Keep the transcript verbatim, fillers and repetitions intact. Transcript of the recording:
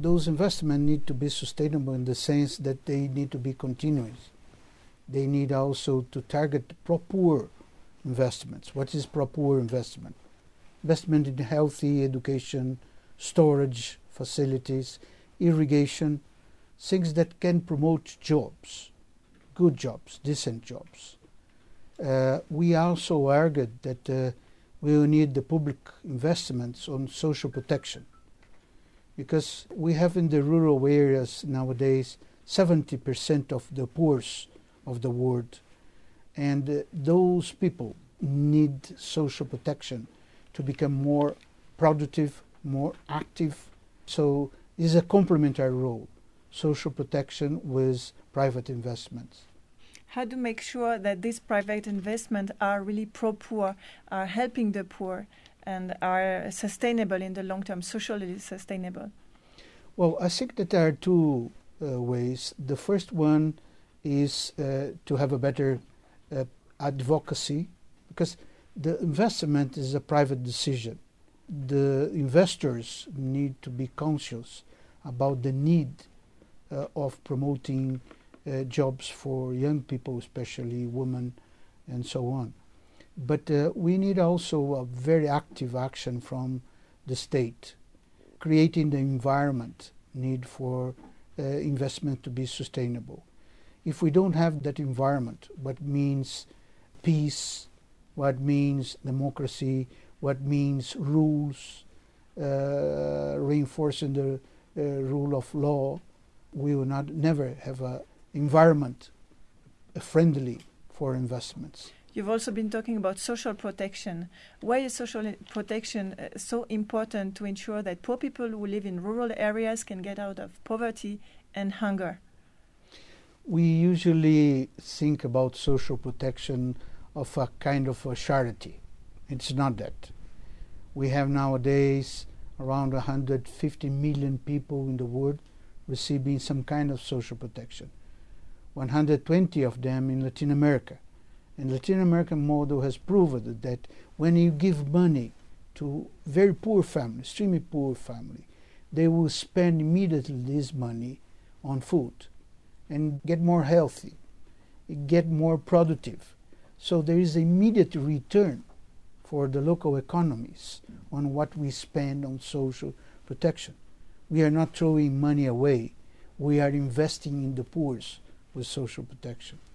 those investments need to be sustainable in the sense that they need to be continuous. They need also to target pro-poor investments. What is pro-poor investment? Investment in healthy education, storage facilities, irrigation, things that can promote jobs, good jobs, decent jobs. Uh, we also argued that uh, we will need the public investments on social protection, because we have in the rural areas nowadays seventy percent of the poor of the world, and uh, those people need social protection to become more productive, more active. So it's a complementary role, social protection with private investments. How to make sure that these private investments are really pro-poor, are helping the poor, and are sustainable in the long term, socially sustainable? Well, I think that there are two uh, ways. The first one is uh, to have a better uh, advocacy, because the investment is a private decision. The investors need to be conscious about the need uh, of promoting uh, jobs for young people, especially women, and so on. But uh, we need also a very active action from the state, creating the environment need for uh, investment to be sustainable. If we don't have that environment, what means peace, what means democracy, what means rules, uh, reinforcing the uh, rule of law, we will not never have an environment friendly for investments. You've also been talking about social protection. Why is social protection uh, so important to ensure that poor people who live in rural areas can get out of poverty and hunger? We usually think about social protection of a kind of a charity. It's not that. We have nowadays around one hundred fifty million people in the world receiving some kind of social protection. one hundred twenty of them in Latin America. And the Latin American model has proven that when you give money to very poor family, extremely poor family, they will spend immediately this money on food and get more healthy, get more productive. So there is immediate return for the local economies on what we spend on social protection. We are not throwing money away. We are investing in the poor with social protection.